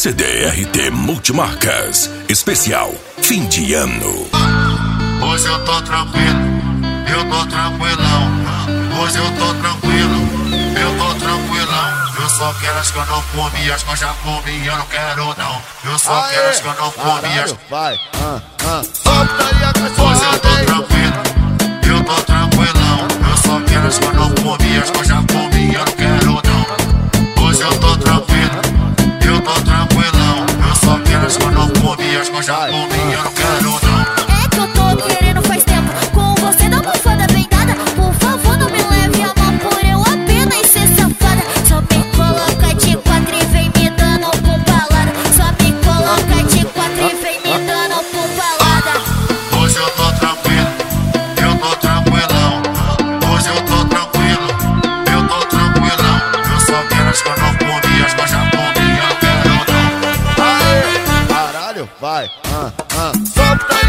CDRT Multimarcas, especial fim de ano. Hoje eu tô tranquilo, eu tô tranquilão. Hoje eu tô tranquilo, eu tô tranquilão. Eu só quero as que eu não comi, as que eu já comi, eu não quero não. Eu só quero as que eu não comi, as... Vai, Hoje eu tô tranquilo, eu tô tranquilão. Eu só quero as que eu não comi, as que eu já comi, eu não quero não. Hoje eu tô tranquilo, eu tô tranquilão. Eu só quero as que eu não comi, as que eu já comi, eu não quero não. É que eu tô querendo faz tempo com você, dá uma foda bem dada. Por favor, não me leve a mal por eu apenas ser safada. Só me coloca de quatro e vem me dando pumpalada. Só me coloca de quatro e vem me dando pumpalada. Hoje eu tô tranquilo, eu tô tranquilão. Hoje eu tô tranquilo, eu tô tranquilão. Eu só quero as que eu não comi, as que eu já comi, eu não quero não. caralho, vai, solta